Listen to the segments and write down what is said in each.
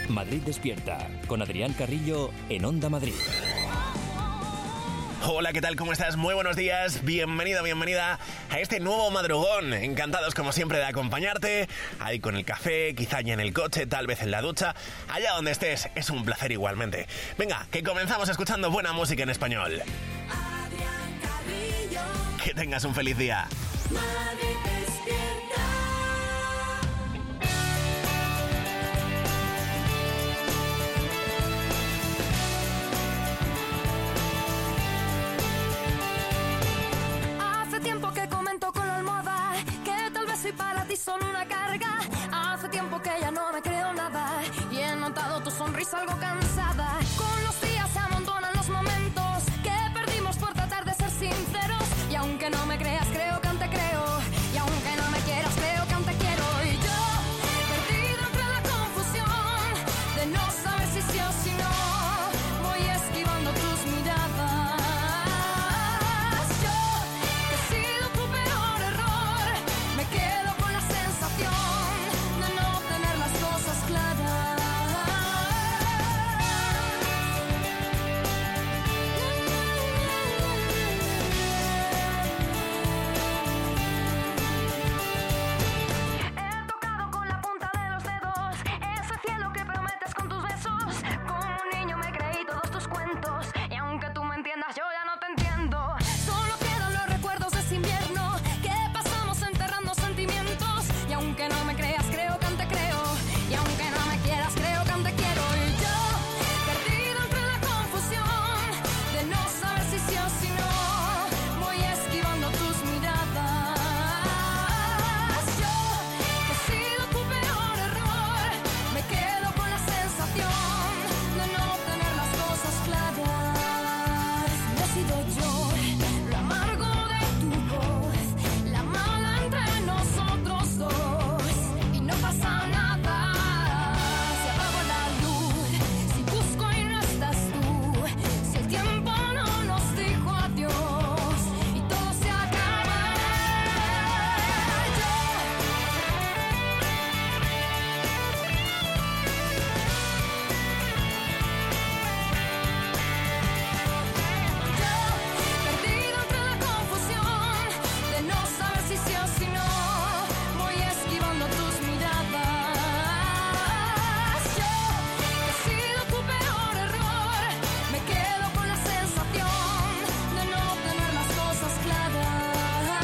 Madrid Despierta, con Adrián Carrillo en Onda Madrid. Hola, ¿qué tal? ¿Cómo estás? Muy buenos días, bienvenido, bienvenida a este nuevo madrugón. Encantados como siempre de acompañarte, ahí con el café, quizá ya en el coche, tal vez en la ducha, allá donde estés, es un placer igualmente. Venga, que comenzamos escuchando buena música en español. Adrián Carrillo. Que tengas un feliz día. Madrid Despierta. Soy para ti solo una carga. Hace tiempo que ya no me creo nada y he notado tu sonrisa algo cansada. Con los días se amontonan los momentos que perdimos por tratar de ser sinceros. Y aunque no me creas, creo que aún te creo. Y aunque no me quieras, creo que aún te quiero. Y yo, perdido entre la confusión de no saber si sí o si no, voy esquivando tus miradas. Yo, que he sido tu peor error, me quedo con la sensación de no tener las cosas claras. He tocado con la punta de los dedos ese cielo que prometes con tus besos. Como un niño me creí todos tus cuentos y aunque tú me entiendas yo ya no te entiendo. Solo quedan los recuerdos de ese invierno que pasamos enterrando sentimientos. Y aunque no me creas, creo que aún te creo. Y aunque no me quieras, creo que aún te quiero. Y yo, perdido entre la confusión de no saber si sí o si no, voy esquivando tus miradas. Yo, que he sido tu peor error, me quedo con la sensación de no tener las cosas claras. No he sido yo lo amargo de tu voz, la mala entre nosotros dos. Y no pasa nada si apago la luz, si busco y no estás tú, si el tiempo no nos dijo adiós y todo se acaba. Yo, perdido entre la confusión de no saber si sí o si no, voy esquivando tus miradas. Yo, que he sido tu peor error, me quedo con la sensación de no tener las cosas claras.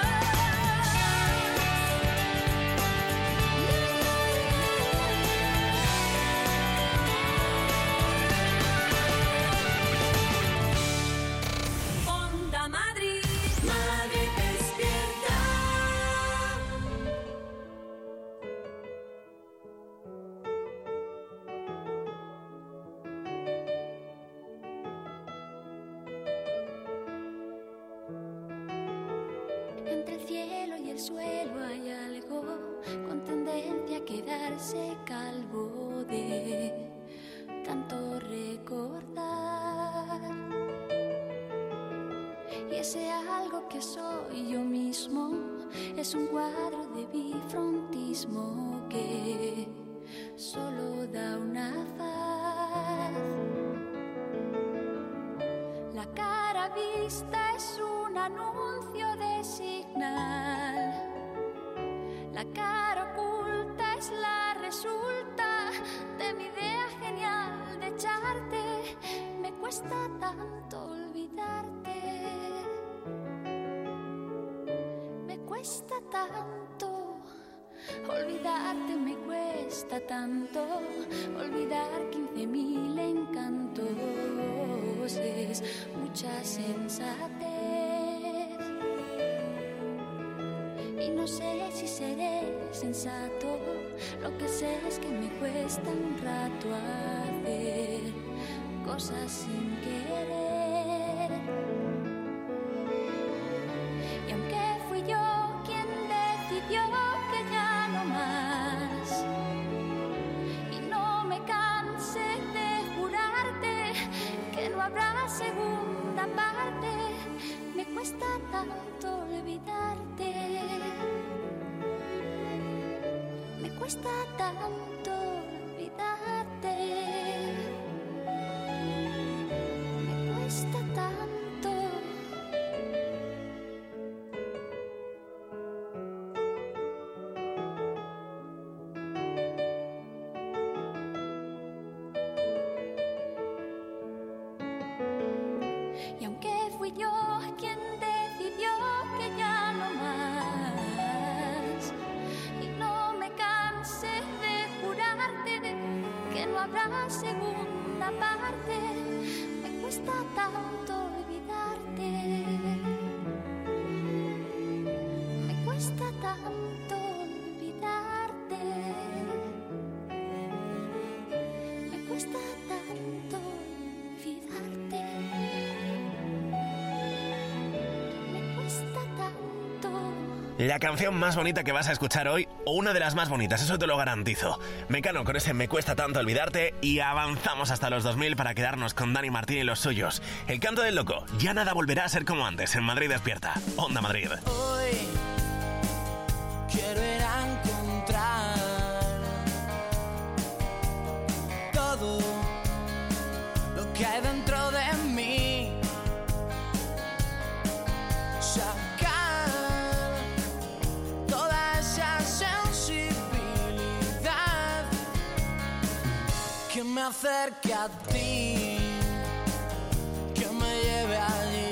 Onda Madrid. Madrid Despierta. Entre el cielo y el suelo hay algo con tendencia a quedarse calvo de tanto recordar. Y ese algo que soy yo mismo es un cuadro de bifrontismo que solo da una faz. La cara vista es un anuncio de señal. La cara oculta es la resulta de mi idea genial de echarte. Me cuesta tanto olvidarte. Me cuesta tanto olvidarte, me cuesta tanto olvidar 15.000 encantos. Es mucha sensatez y no sé si seré sensato. Lo que sé es que me cuesta un rato hacer cosas sin querer. Y aunque fui yo quien decidió que ya no más, y no me cansé de jurarte que no habrá segunda parte, me cuesta tanto olvidarte. Me cuesta tanto olvidarte. Me cuesta tanto. Y aunque fui yo quien decidió que ya no más, y no me cansé de jurarte que no habrá segunda parte, me cuesta tanto olvidarte. Me cuesta tanto olvidarte. Me cuesta tanto olvidarte. Me cuesta tanto. La canción más bonita que vas a escuchar hoy, o una de las más bonitas, eso te lo garantizo. Mecano con ese Me cuesta tanto olvidarte, y avanzamos hasta los 2000 para quedarnos con Dani Martín y los suyos. El canto del loco, ya nada volverá a ser como antes en Madrid Despierta. Onda Madrid. Hoy quiero ir a encontrar todo lo que hay dentro de mí, sacar toda esa sensibilidad que me acerque a ti, que me lleve allí.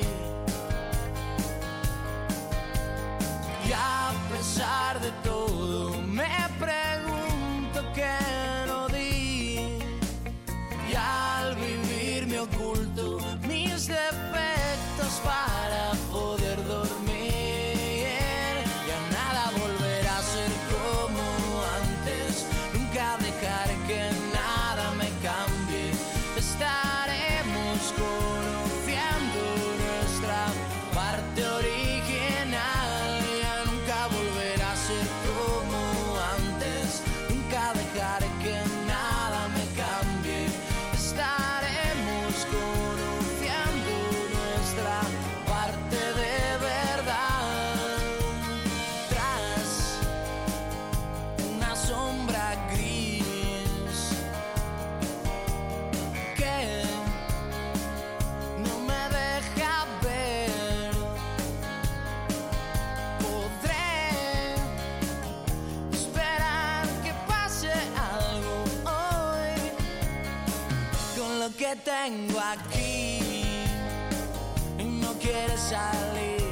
Y a pesar de todo me pregunto qué no di, y al vivir me oculto mis defectos para poder dormir. Ya nada volverá a ser como antes, nunca dejar que nada me cambie. Estaremos conociendo nuestra parte original. Ya nunca volverá a ser como antes, nunca dejar que nada me cambie. Estaremos conociendo nuestra parte de verdad. Tras una sombra gris que no me deja ver, podré esperar que pase algo hoy con lo que tengo aquí, y no quiere salir.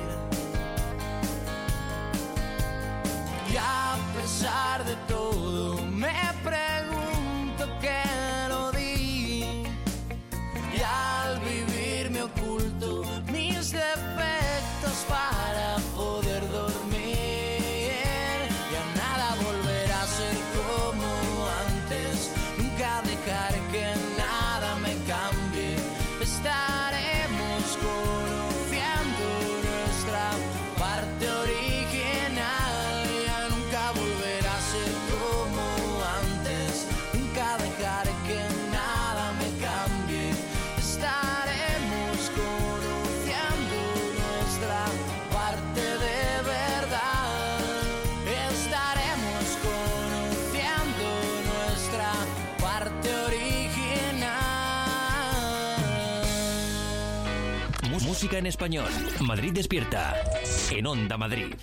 Y a pesar de todo me pregunto qué no di, y al vivir me oculto mis defectos para poder dormir. Ya nada volverá a ser como antes, nunca dejar que nada me cambie. Estaremos conociendo nuestra parte original. Ya nunca volverá a ser como antes, nunca dejar que nada me cambie. Estaremos conociendo nuestra parte de verdad. Estaremos conociendo nuestra parte original. Música en español. Madrid Despierta. En Onda Madrid.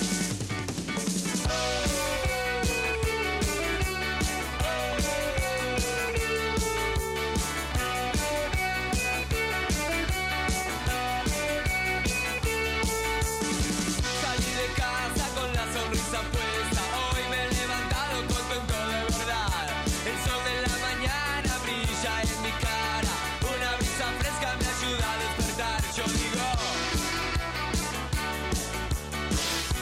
Salí de casa con la sonrisa puesta. Hoy me he levantado contento de verdad. El sol de la mañana brilla en mi cara. Una brisa fresca me ayuda a despertar. Yo digo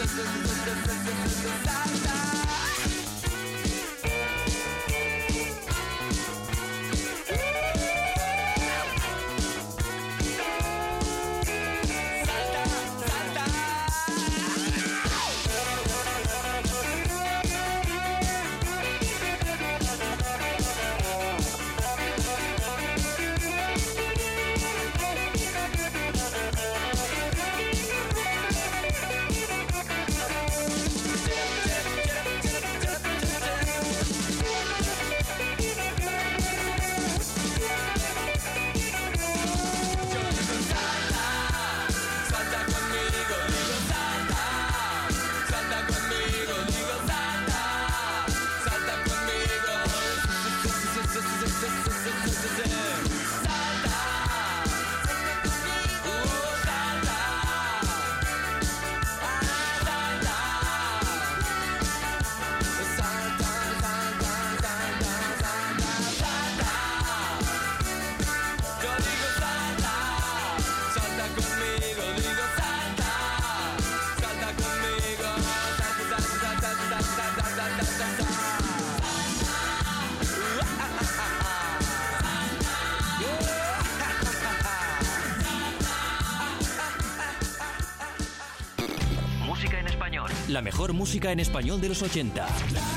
La mejor música en español de los 80.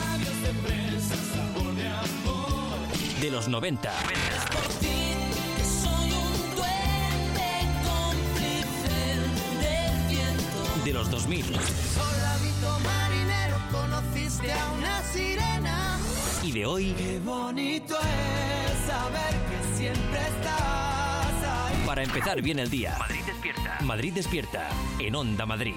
De los 90. De los 2000. Soldadito marinero, conociste a una sirena. Y de hoy. Qué bonito es saber que siempre estás ahí. Para empezar bien el día. Madrid despierta. Madrid despierta. En Onda Madrid.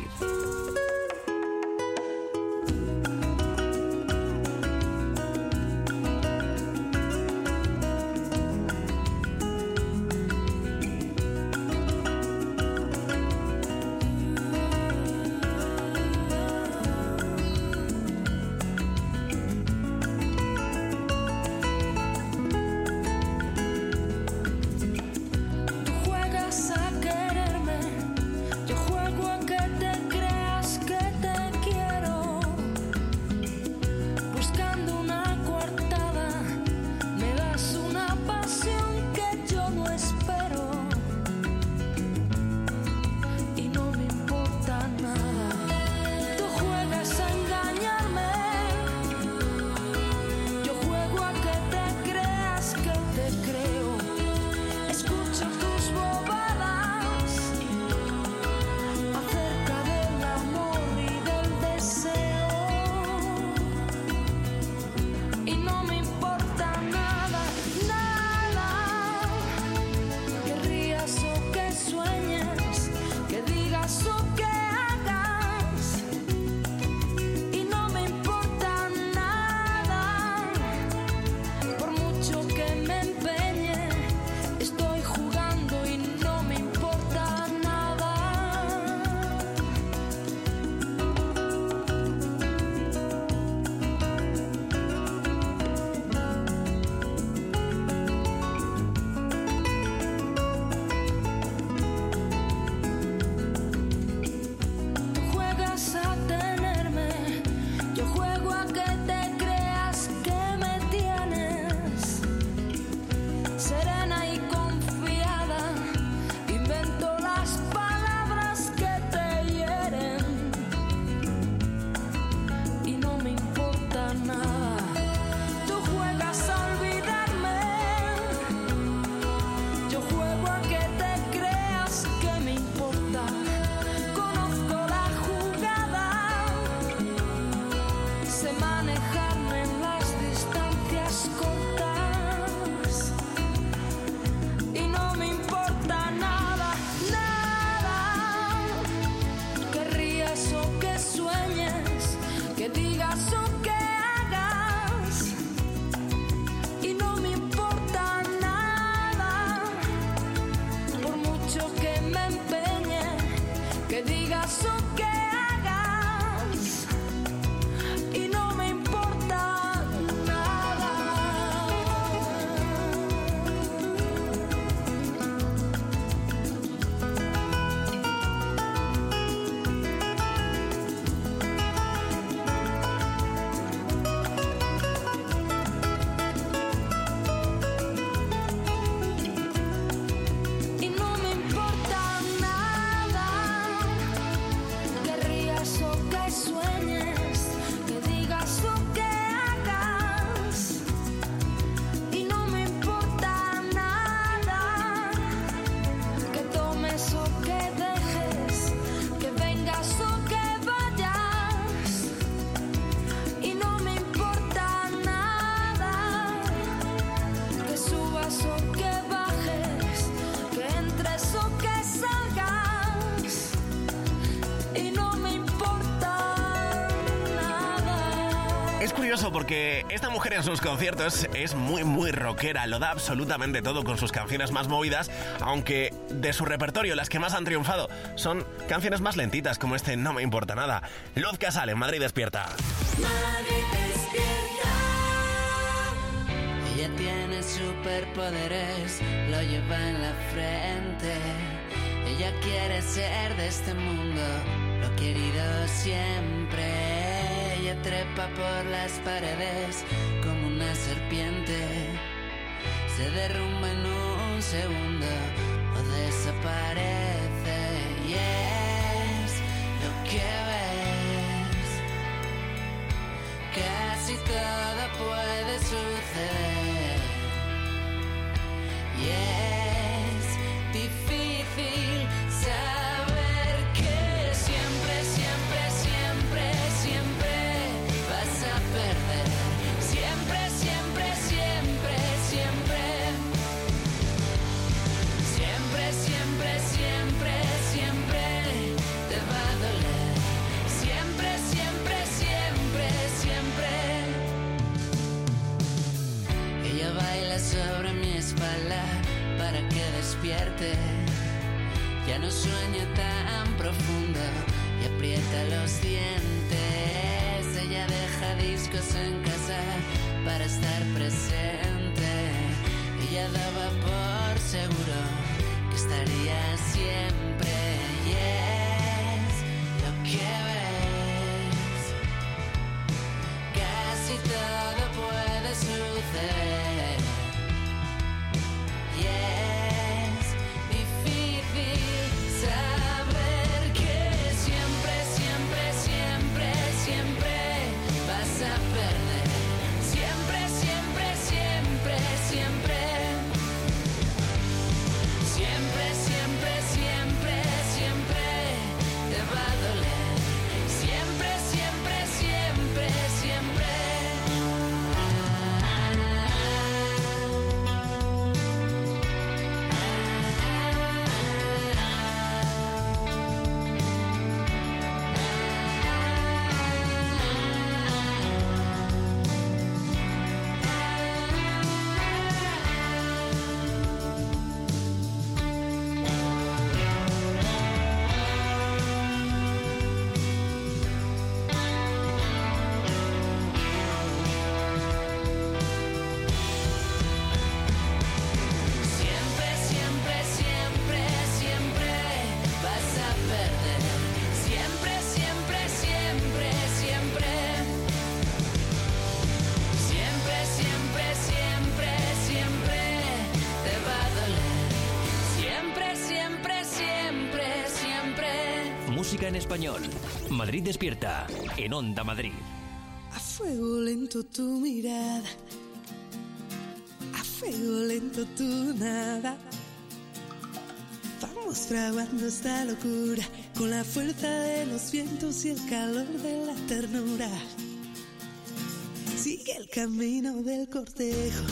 Es curioso porque esta mujer en sus conciertos es muy rockera, lo da absolutamente todo con sus canciones más movidas, aunque de su repertorio las que más han triunfado son canciones más lentitas como este No me importa nada. Luz Casal en Madrid Despierta. Madrid despierta. Ella tiene superpoderes, lo lleva en la frente. Ella quiere ser de este mundo, lo ha querido siempre. Ella trepa por las paredes como una serpiente. Se derrumba en un segundo o desaparece. Y es lo que ves. Casi todo puede suceder. Y es difícil saber que siempre vas a perder. Siempre te va a doler. Siempre ella baila sobre mi espalda para que despierte. Ya no sueña tan profundo y aprieta los dientes. Ella deja discos en casa para estar presente. Ella daba por seguro que estaría siempre. Y es lo que ves. Casi todo puede suceder. Y es difícil saber que siempre vas a perder. Siempre te va a doler. Siempre Música en español. Madrid Despierta, en Onda Madrid. A fuego lento tu mirada, a fuego lento tu nada. Vamos fraguando esta locura con la fuerza de los vientos y el calor de la ternura. Sigue el camino del cortejo,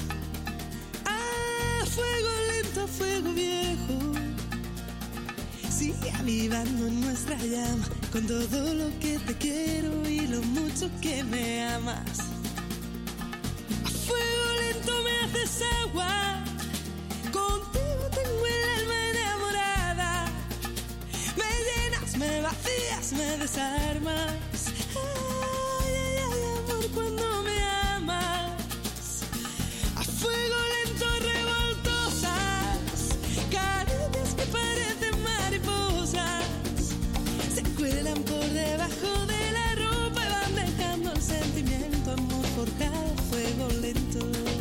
a fuego lento, fuego viejo. Sigue avivando en nuestra llama con todo lo que te quiero y lo mucho que me amas. A fuego lento me haces agua, contigo tengo el alma enamorada. Me llenas, me vacías, me desarmas. Ay, ay, ay, amor, cuando me amas. A fuego lento revoltosas, caricias que parecen mariposas. Se cuelan por debajo de la ropa y van dejando el sentimiento, amor, por cada fuego lento.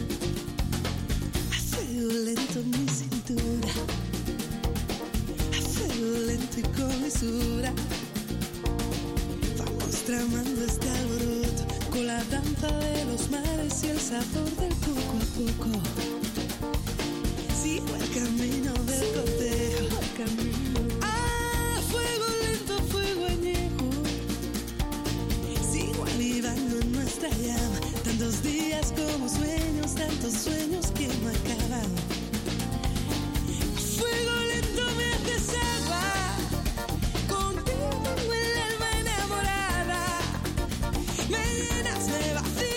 A fuego lento mi cintura, a fuego lento y con mesura. Vamos tramando este alboroto con la danza de los mares y el sabor del poco a poco. Sigo el camino del cortejo, a fuego lento, fuego añejo. Sigo avivando en nuestra llama, tantos días como sueños, tantos sueños que no acaban. A fuego lento me haces agua, contigo tengo el alma enamorada. Me llenas, me vacías.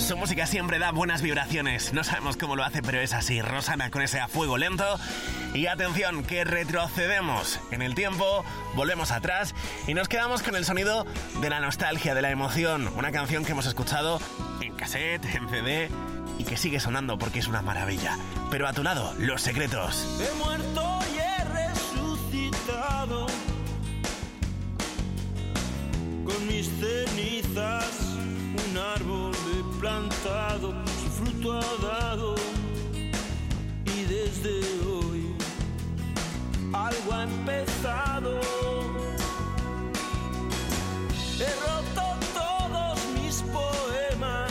Su música siempre da buenas vibraciones. No sabemos cómo lo hace, pero es así. Rosana con ese A Fuego Lento. Y atención, que retrocedemos en el tiempo, volvemos atrás y nos quedamos con el sonido de la nostalgia, de la emoción. Una canción que hemos escuchado en cassette, en CD y que sigue sonando porque es una maravilla. Pero a tu lado, Los Secretos. He muerto y he resucitado. Con mis cenizas un árbol he plantado, su fruto ha dado y desde hoy algo ha empezado. He roto todos mis poemas,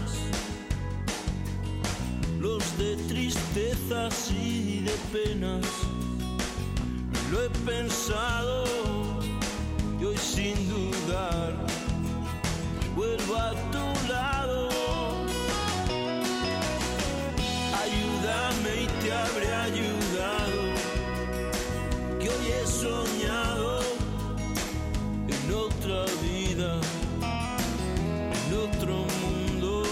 los de tristezas y de penas. Lo he pensado y hoy sin dudar vuelvo a tu lado. Ayúdame y te habré ayudado, que hoy he soñado en otra vida, en otro mundo.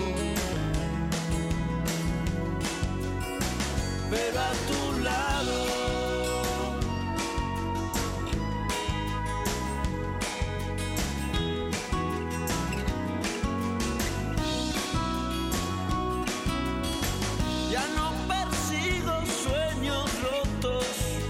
Pero a tu lado ya no persigo sueños rotos,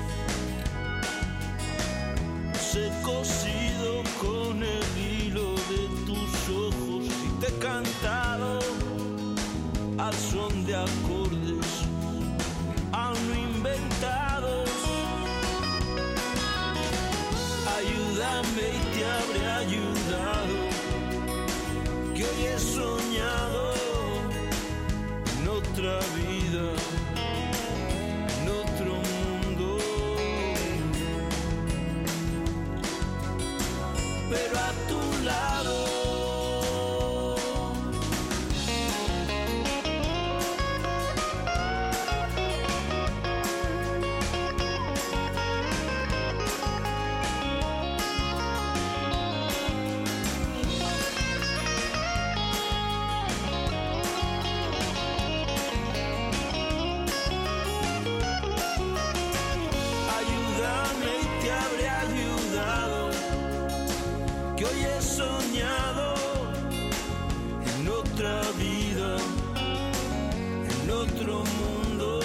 los he cosido con el hilo de tus ojos y te he cantado al son de acordes aún no inventados. Ayúdame y te habré ayudado, que hoy he soñado en otra vida, en otro mundo. Pero a tu lado soñado en otra vida, en otro mundo.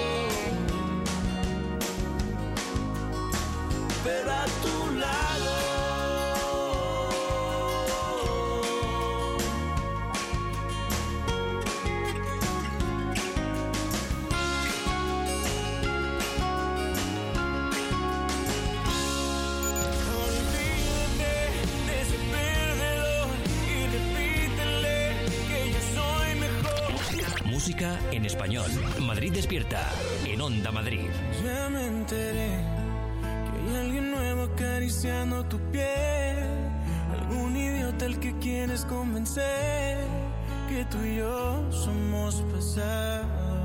Pero a tu lado Música en español. Madrid Despierta, en Onda Madrid. Ya me enteré que hay alguien nuevo acariciando tu piel, algún idiota al que quieres convencer que tú y yo somos pasado.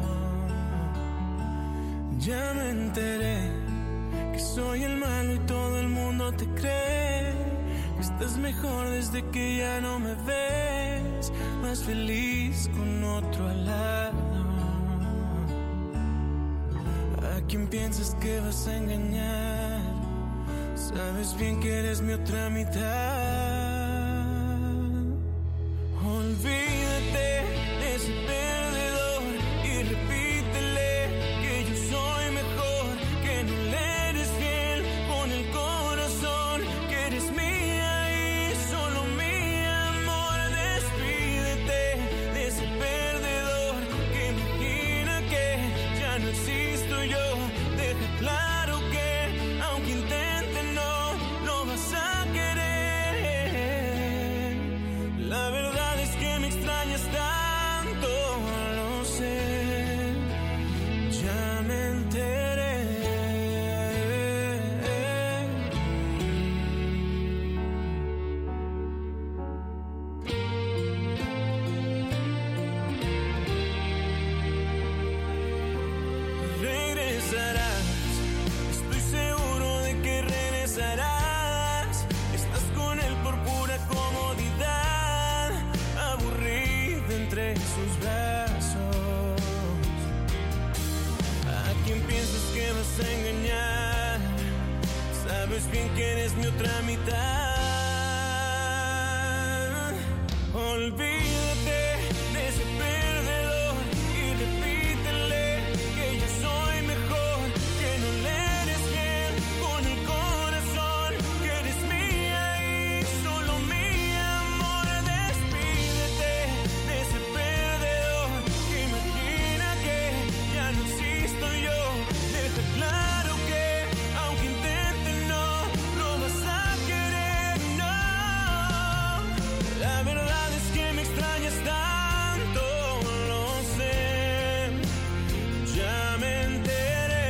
Ya me enteré que soy el malo y todo el mundo te cree, que estás mejor desde que ya no me ves, más feliz con otro al lado. ¿A quién piensas que vas a engañar? Sabes bien que eres mi otra mitad. Olvídate de ese perdedor y repítele que yo soy mejor, que no le eres fiel con el corazón, que eres mía y solo mi amor. Despídete de ese perdedor que imagina que ya no existo yo. Deja claro que aunque intente no vas a querer. eres mi otra mitad. Olvídate de ese perdedor y repítele que yo soy mejor, que no le eres fiel con el corazón, que eres mía y solo mía, amor. Despídete de ese perdedor que imagina que ya no existo yo. Deja claro que aunque intente no vas a querer, no. La verdad es que me extrañas tanto, lo sé, ya me enteré.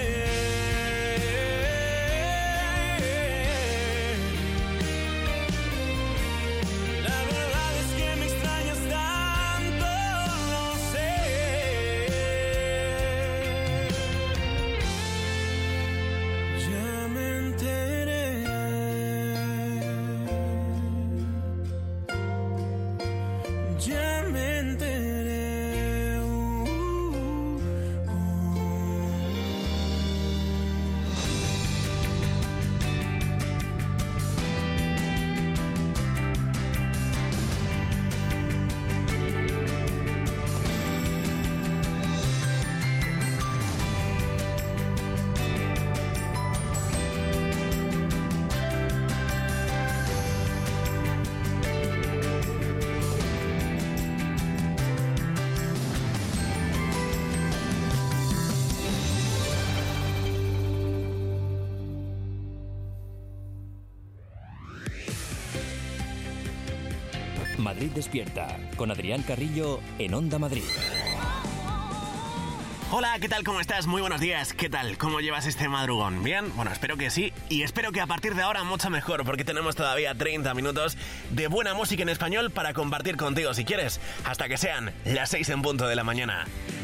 La verdad es que me extrañas tanto, lo sé. Ya me enteré. Ya me enteré. Madrid Despierta, con Adrián Carrillo en Onda Madrid. Hola, ¿qué tal? ¿Cómo estás? Muy buenos días. ¿Qué tal? ¿Cómo llevas este madrugón? ¿Bien? Bueno, espero que sí. Y espero que a partir de ahora mucho mejor, porque tenemos todavía 30 minutos de buena música en español para compartir contigo, si quieres, hasta que sean las 6 en punto de la mañana.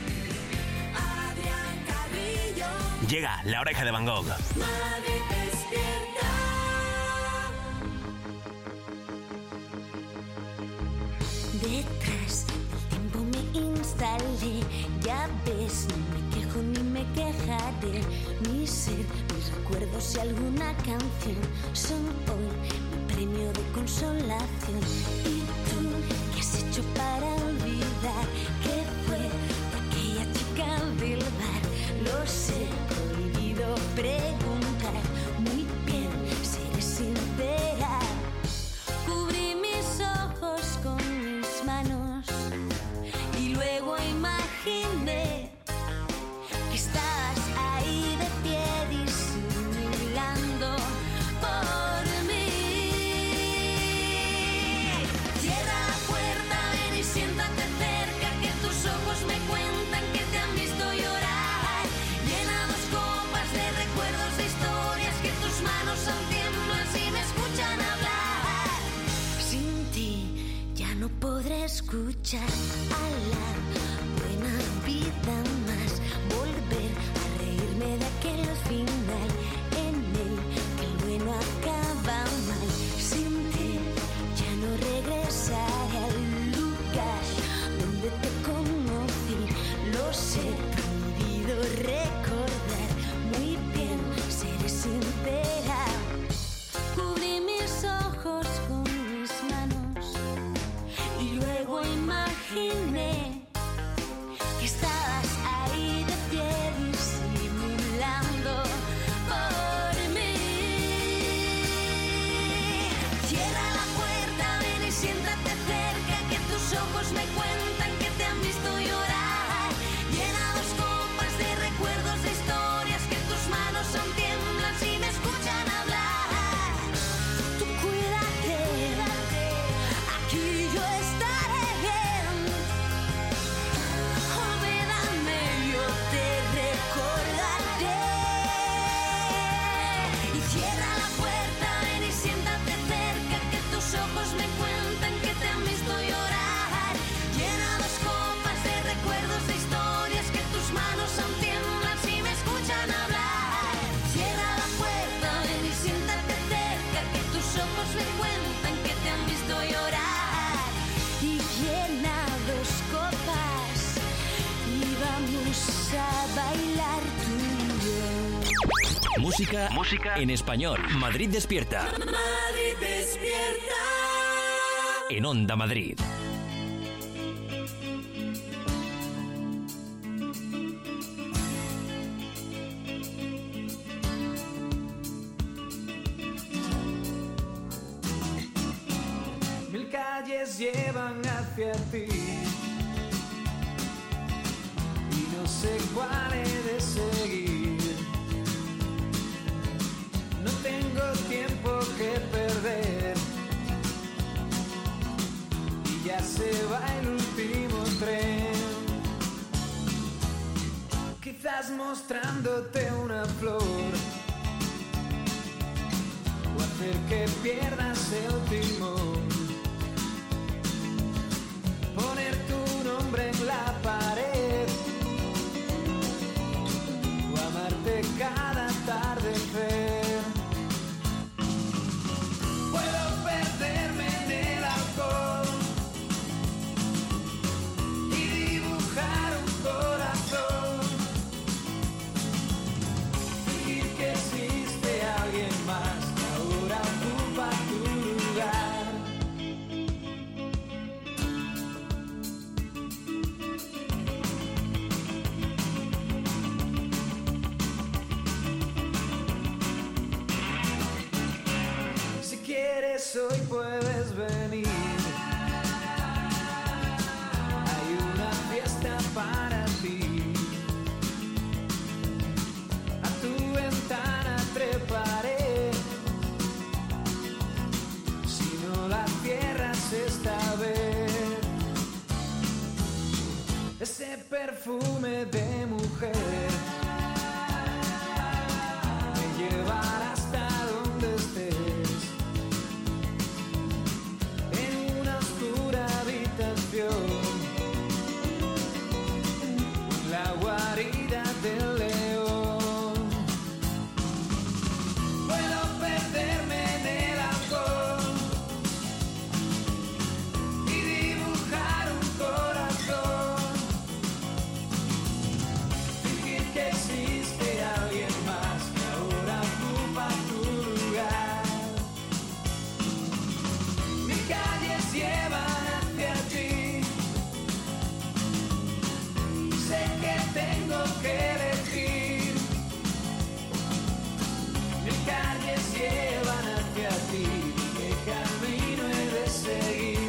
Adrián Carrillo, Llega La Oreja de Van Gogh. Madrid despierta. Detrás del tiempo me instalé, ya ves, no me quejo ni me quejaré. Mi ser, mis recuerdos y alguna canción son hoy mi premio de consolación. ¿Y tú qué has hecho para olvidar qué fue de aquella chica del bar? Lo sé, prohibido preguntar. Muy bien, seré sincera. Cubrí mis ojos con mis manos y luego imaginé que estabas ahí de pie disimulando por mí. Cierra la puerta, ven y siéntate cerca, que tus ojos me cuentan que te han visto llorar. Llena 2 copas de recuerdos, de historias, que tus manos aún tiemblan si me escuchan hablar. Sin ti ya no podré escuchar a la buena vida más, volver a reírme de aquel final en el que el bueno acaba mal. Sin ti ya no regresaré al lugar donde te conocí. Lo sé, prohibido recordar. Muy bien, seré sincera. Cubrí mis ojos con mis manos y luego imaginé Música en español. Madrid despierta. Madrid despierta. En Onda Madrid. Mil calles llevan hacia ti y no sé cuál he de seguir. No tengo tiempo que perder y ya se va el último tren. Quizás mostrándote una flor o hacer que pierdas el timón. Poner tu nombre en la pared o amarte cada atardecer. Puedo perderme en el alcohol y dibujar un corazón, fingir que existe alguien más que ahora ocupa tu lugar. Si quieres hoy puedes venir. Hay una fiesta para ti. A tu ventana treparé. Si no la cierras esta vez. Ese perfume de mujer me llevará hasta donde estés. En una oscura habitación, la guarida del león. Puedo perderme en el alcohol y dibujar un corazón, fingir que existe alguien más que ahora ocupa tu lugar. Mis calles llevan hacia ti. Sé que tengo que elegir. Mis calles llevan hacia ti. ¿Qué camino he de seguir?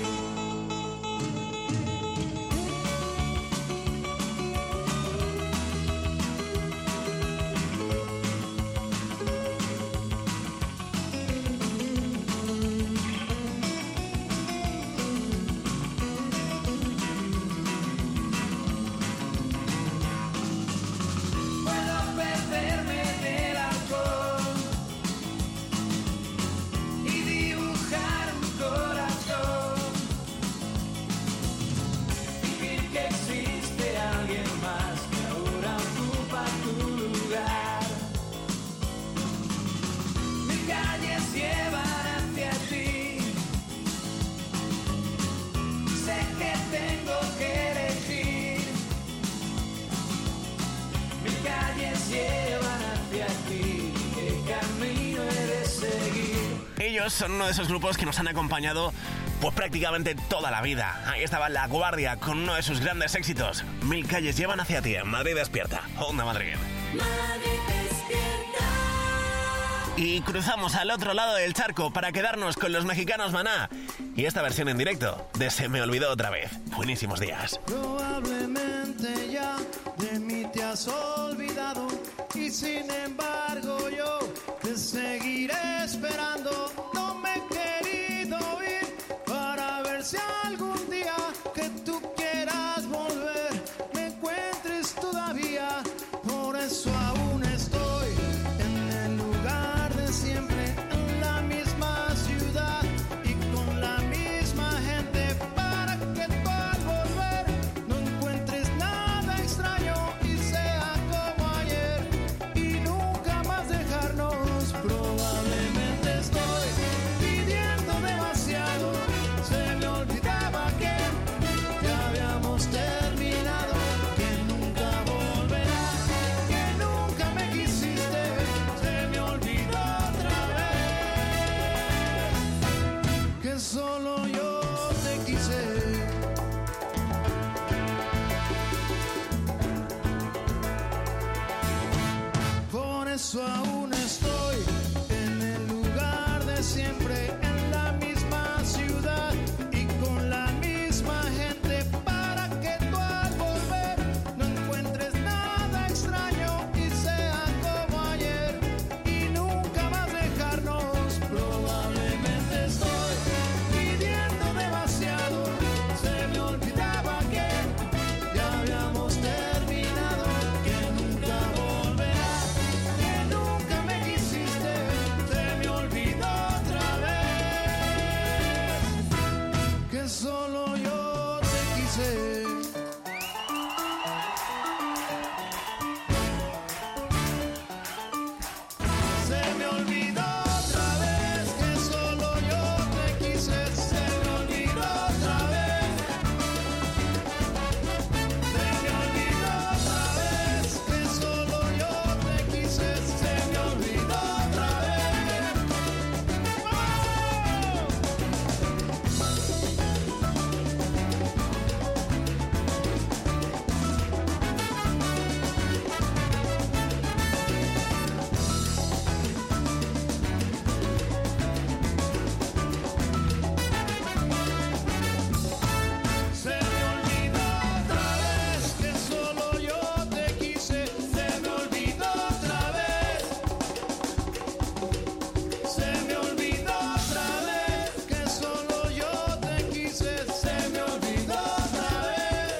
Puedo perderme en el alcohol y dibujar un corazón, fingir que existe alguien más que ahora ocupa tu lugar. Mis calles llevan hacia ti. Sé que tengo que elegir. Mis calles llevan hacia ti. ¿Qué camino he de seguir? Ellos son uno de esos grupos que nos han acompañado pues prácticamente toda la vida. Ahí estaba La Guardia con uno de sus grandes éxitos. Mil calles llevan hacia ti. Madrid despierta. Onda Madrid. Madrid despierta. Y cruzamos al otro lado del charco para quedarnos con los mexicanos Maná. Y esta versión en directo de Se me olvidó otra vez. Buenísimos días. Probablemente ya de mí te has olvidado y sin embargo yo te seguiré esperando. No me he querido ir para ver si algún día que tú quieras volver me encuentres todavía. Por eso aún estoy en el lugar de siempre, en la misma ciudad y con la misma gente, para que tú al volver no encuentres nada extraño y sea como ayer y nunca más dejarnos. Probablemente eso aún estoy en el lugar de siempre, en la misma ciudad y con la misma gente, para que tú al volver no encuentres nada extraño y sea como ayer y nunca más dejarnos. Probablemente estoy pidiendo demasiado, se me olvidaba que ya habíamos terminado, que nunca volverá, que nunca me quisiste, se me olvidó otra vez, que solo yo te quise. Se me olvidó otra vez, que solo yo te quise, se me olvidó otra vez. Se me olvidó otra vez, que solo yo te quise, se me olvidó otra vez. Se me olvidó otra vez, que solo yo te quise, se me olvidó otra vez. Se me olvidó otra vez, que solo yo te quise, se me olvidó otra vez.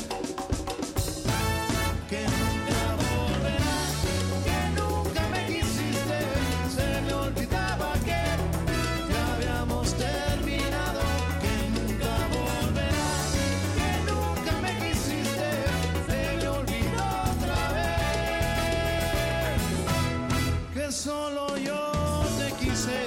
Que nunca volverá, que nunca me quisiste, se me olvidaba que ya habíamos terminado, que nunca volverá, que nunca me quisiste, se me olvidó otra vez, que solo yo te quise.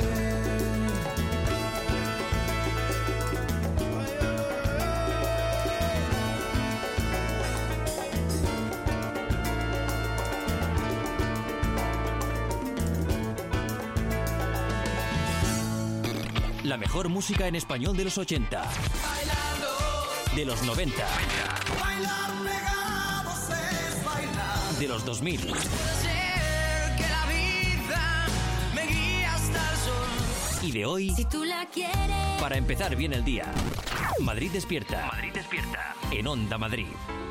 La mejor música en español de los 80, de los 90, de los 2000 que la vida me guía hasta el sol. y de hoy, Si tú la quieres. para empezar bien el día. Madrid despierta. En Onda Madrid.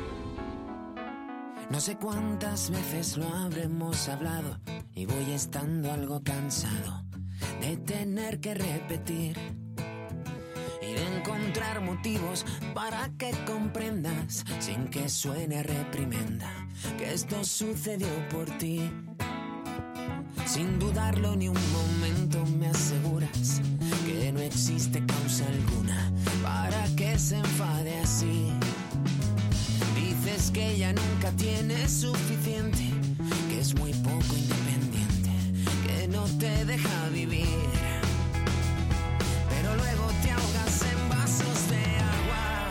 No sé cuántas veces lo habremos hablado y voy estando algo cansado de tener que repetir y de encontrar motivos para que comprendas sin que suene a reprimenda que esto sucedió por ti. Sin dudarlo ni un momento me aseguras que no existe causa alguna para que se enfade así. Dices que ella nunca tiene suficiente, que es muy poco independiente, que no te deja vivir. Pero luego te ahogas en vasos de agua.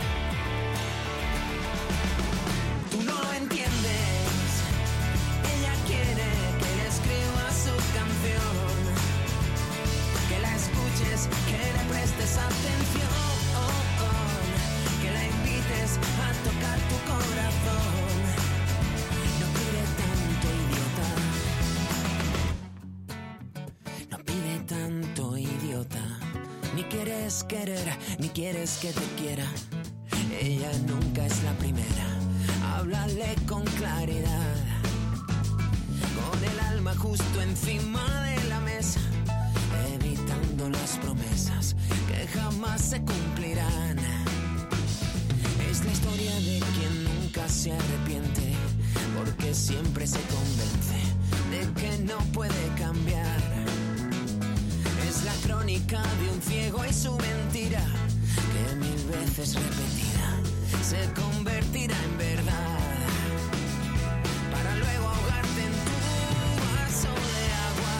Tú no lo entiendes. Ella quiere que le escribas su canción, que la escuches, que le prestes atención, que la invites a tocar tu corazón. No pide tanto, idiota. No pide tanto, idiota. Ni quieres querer, ni quieres que te quiera. Ella nunca es la primera. Háblale con claridad, con el alma justo encima de la mesa, evitando las promesas que jamás se cumplirán. Es la historia de quien nunca se arrepiente, porque siempre se convence de que no puede cambiar. Es la crónica de un ciego y su mentira, que 1000 veces repetida se convertirá en verdad, para luego ahogarte en tu vaso de agua.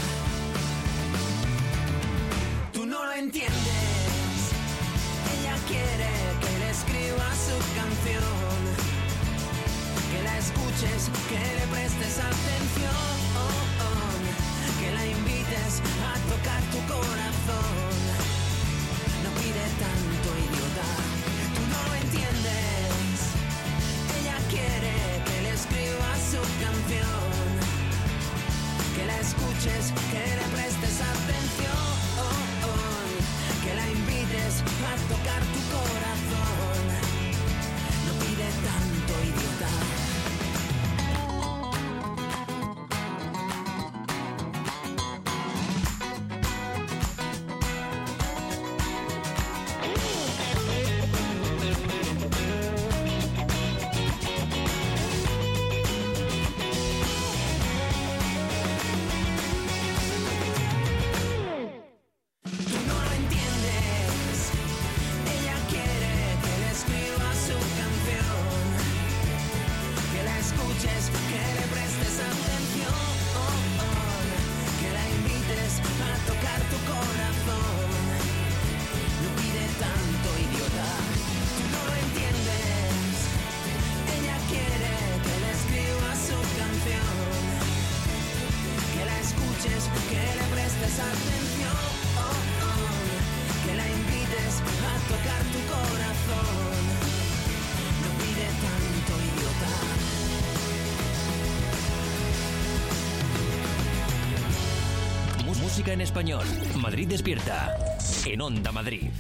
Tú no lo entiendes. Ella quiere que le escribas su canción, que la escuches, que le prestes atención, que la invites a tocar tu corazón. No pide tanto, idiota. Tú no lo entiendes. Ella música en español. Madrid Despierta, en Onda Madrid.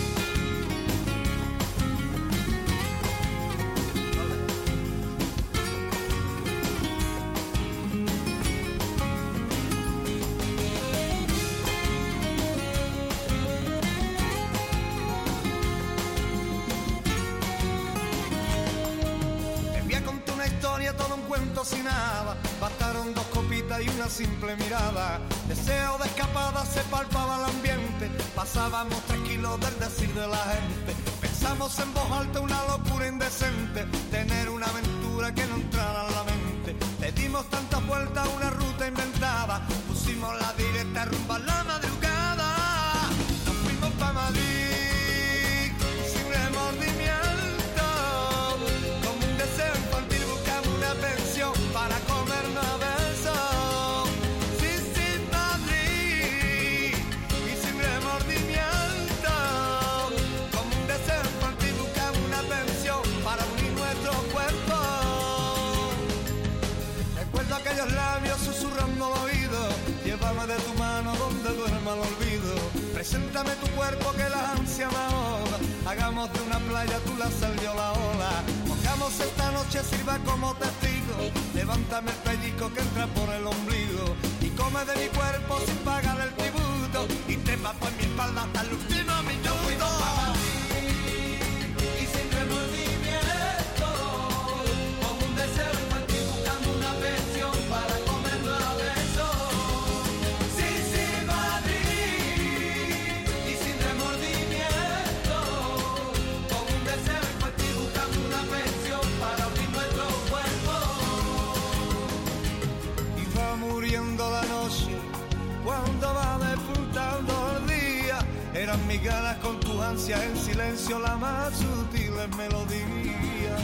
Sin nada, bastaron 2 copitas y una simple mirada. Deseo de escapada se palpaba el ambiente. Pasábamos tranquilos del decir de la gente. Pensamos en voz alta una locura indecente. Tener una aventura que no entrara en la mente. Le dimos tantas vueltas a una ruta inventada. Pusimos la directa rumba a la madrugada. Nos fuimos pa' Madrid sin remordimiento. Como un deseo infantil buscamos una pensión para comernos a besos. Sí, sin Madrid y sin remordimiento. Como un deseo infantil buscamos una pensión para unir nuestros cuerpos. Recuerdo aquellos labios susurrando al oído. Llévame de tu mano donde duerma el olvido. Preséntame tu cuerpo que la ansia me ahoga. Hagamos de una playa tú la sal yo la ola. Mojamos esta noche, sirva como testigo. Levántame el pellizco que entra por el ombligo. Y come de mi cuerpo sin pagar el tributo. Y trepa por mi espalda hasta el último minuto. Y sin remordimiento. Como un deseo infantil buscando una pensión para comernos a besos. Sí, sí, Madrid. Y sin remordimiento. Como un deseo infantil buscando una pensión para unir nuestros cuerpos. Y va muriendo la noche cuando va despuntando el día. Eran mis ganas con tu ansia en silencio la más sutil melodía.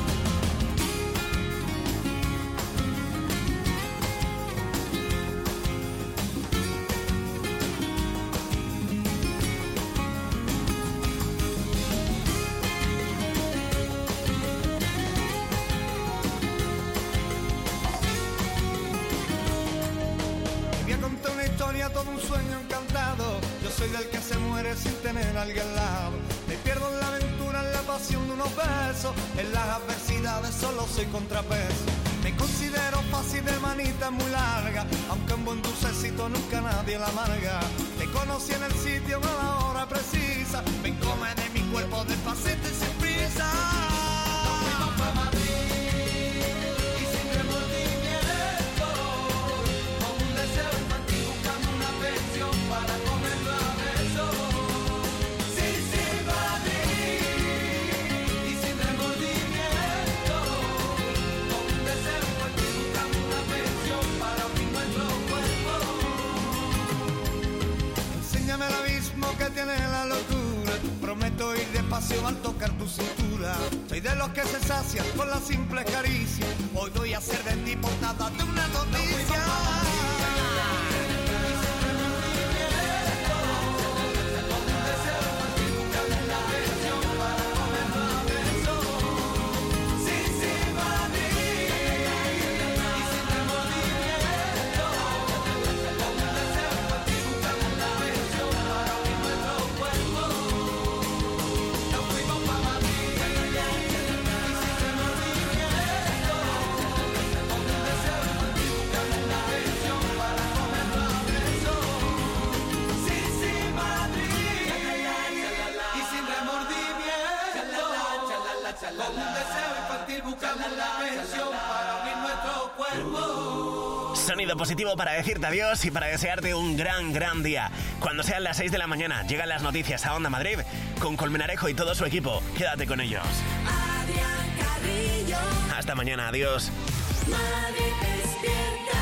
Voy a contar una historia, todo un sueño encantado. Yo soy del que se muere sin tener a alguien al lado. Me pierdo en la aventura, en la pasión de unos besos. En las adversidades solo soy contrapeso. Me considero fácil de manita muy larga. Aunque un buen dulcecito nunca nadie la amarga. Te conocí en el sitio a la hora precisa. Ven, come de mi cuerpo despacito y sin prisa. Nos fuimos pa' Madrid y sin remordimiento. Con un deseo infantil buscando una pensión para comerlo a besos. Sí, sí, Madrid y sin remordimiento. Con un deseo infantil buscando una pensión para unir nuestros cuerpos. Enséñame el abismo que tiene la locura. Prometo ir despacio al tocar tu cintura. Soy de los que se sacian con la simple caricia. Hoy voy a ser de ti portada de una noticia. Con un deseo infantil buscamos la pensión para unir nuestro cuerpo. Sonido positivo para decirte adiós y para desearte un gran día. Cuando sean las 6 de la mañana, llegan las noticias a Onda Madrid con Colmenarejo y todo su equipo. Quédate con ellos. Adrián Carrillo. Hasta mañana, adiós. Madrid despierta.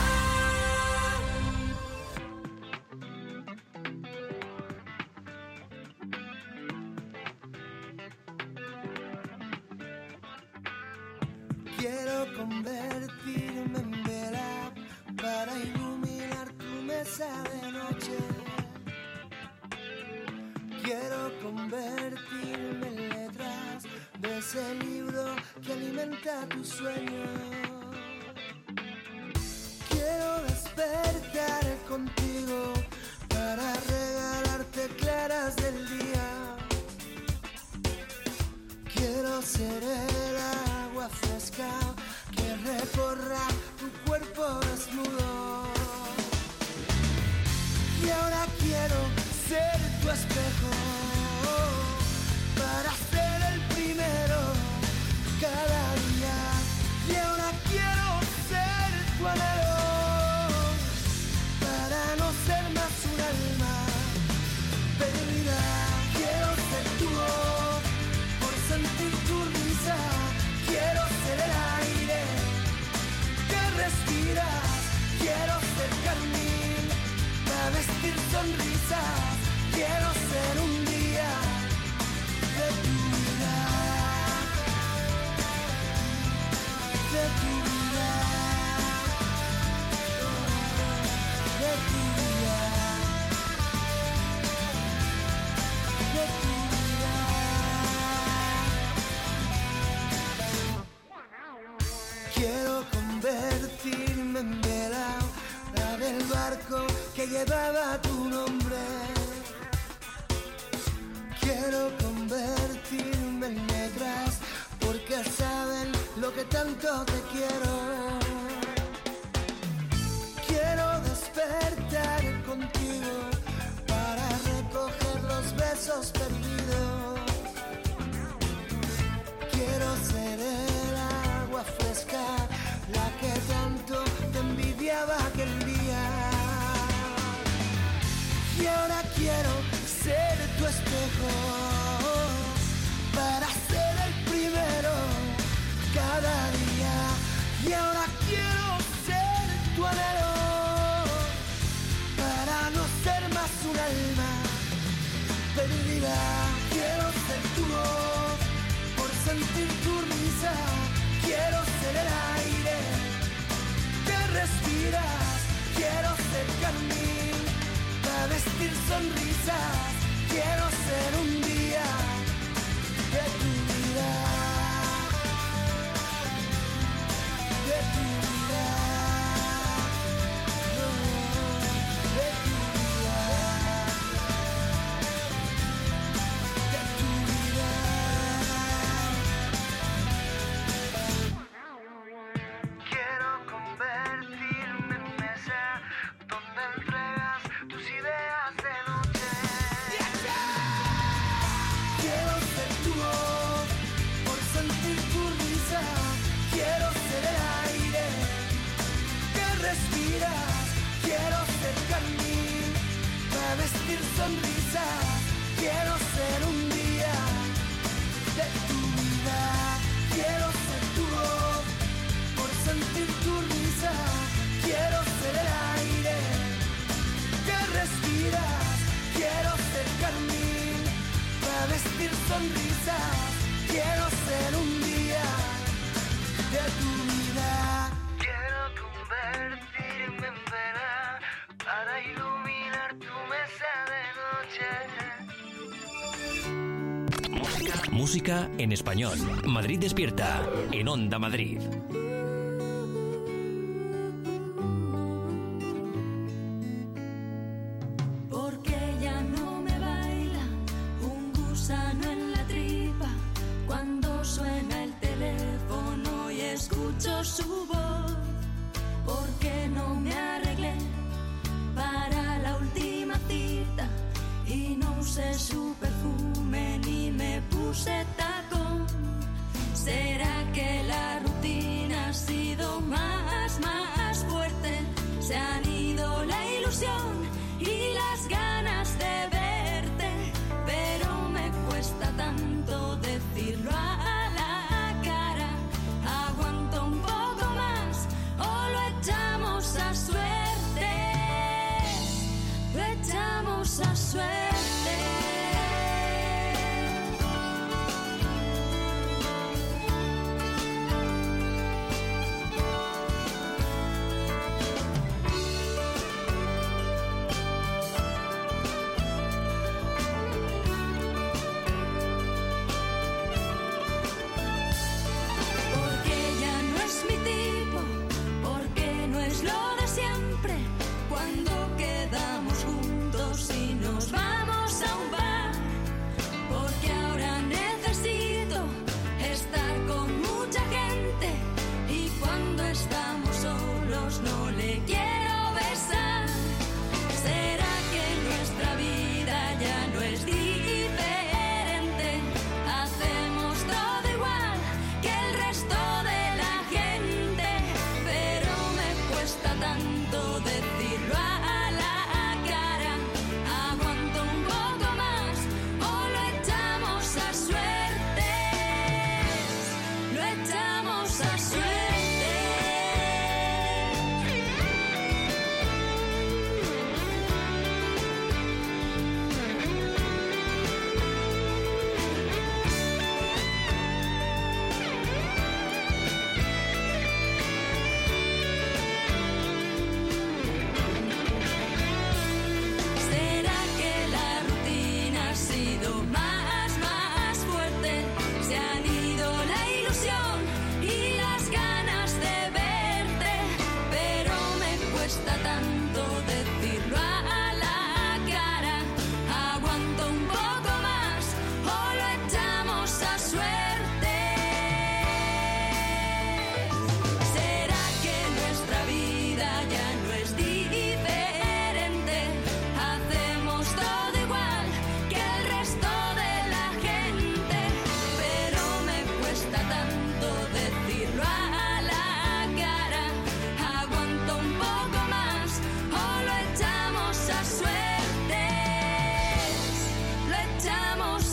Quiero convertirme en vela para iluminar tu mesa de noche. Quiero convertirme en letras de ese libro que alimenta tu sueño. Quiero despertar contigo espejo para ser el primero cada día. Y ahora quiero ser tu anhelo para no ser más un alma perdida. Quiero ser tu voz por sentir tu risa. Quiero ser el aire que respiras. Quiero ser carmín para vestir sonrisas. Quiero ser un día de tu vida, de tu vida, de tu vida, de tu vida. Quiero convertirme en vela, la del barco que llevaba tu nombre. Quiero convertirme en negras porque saben lo que tanto te quiero. Quiero despertar contigo para recoger los besos perdidos. Quiero ser el agua fresca, la que tanto te envidiaba aquel día. Y ahora quiero ser tu espejo para ser el primero cada día. Y ahora quiero ser tu anhelo para no ser más un alma perdida. Quiero ser tu voz por sentir tu risa. Quiero ser el aire que respiras. Quiero ser carmín para vestir sonrisas. Quiero ser un día de tu vida, de tu vida, de tu vida, de tu vida. Quiero convertirme en mesa donde entregas tus ideas de noche. Quiero ser tu voz por sentir tu risa. Quiero ser el aire que respiras. Quiero ser carmín para vestir sonrisas. Quiero ser un día de tu vida. Quiero ser tu voz por sentir tu risa. Quiero ser el aire que respiras. Quiero ser carmín para vestir sonrisas. Quiero ser un día de tu vida. Quiero convertirme en vela para iluminar tu mesa de noche. Música en español. Madrid Despierta, en Onda Madrid. Porque ya no me baila un gusano en la tripa cuando suena el teléfono y escucho su voz. Porque no me arreglé para la última cita y no usé su perfume ni me puse tacón. ¿Será que la rutina ha sido más fuerte? Se han ido la ilusión y las ganas de verte, pero me cuesta tanto decirlo a la cara. Aguanto un poco más o lo echamos a suerte, lo echamos a suerte.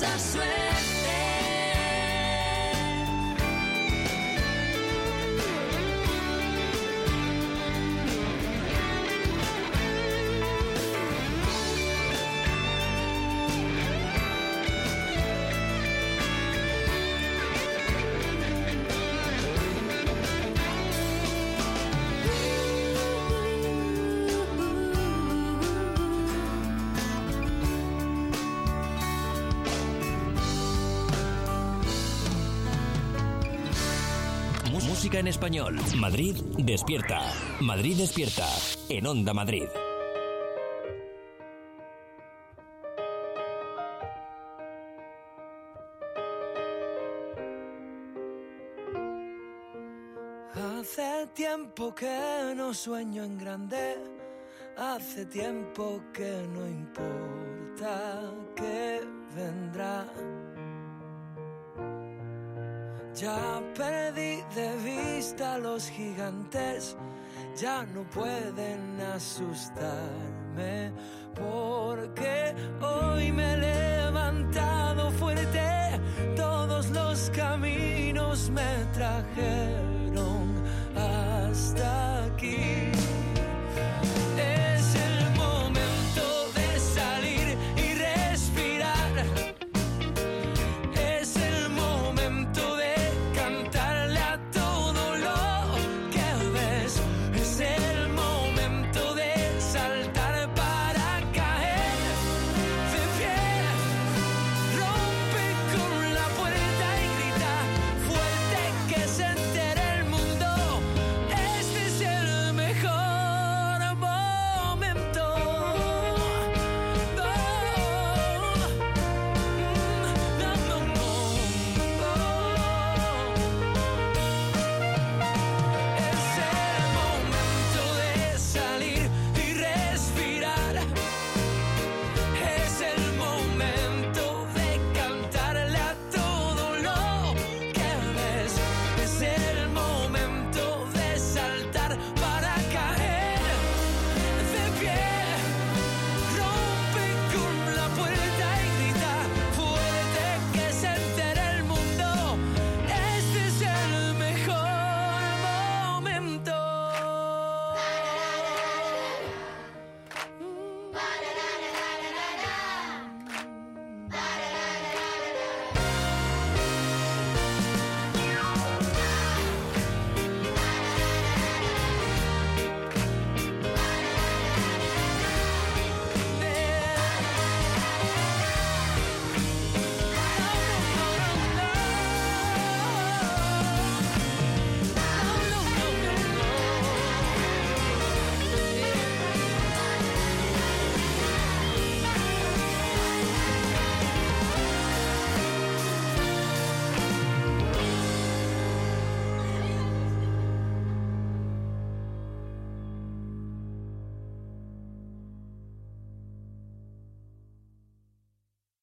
mucha suerte. Música en español. Madrid despierta. Madrid despierta. En Onda Madrid. Hace tiempo que no sueño en grande, hace tiempo que no importa qué vendrá. Ya perdí de vista a los gigantes, ya no pueden asustarme, porque hoy me he levantado fuerte, todos los caminos me trajeron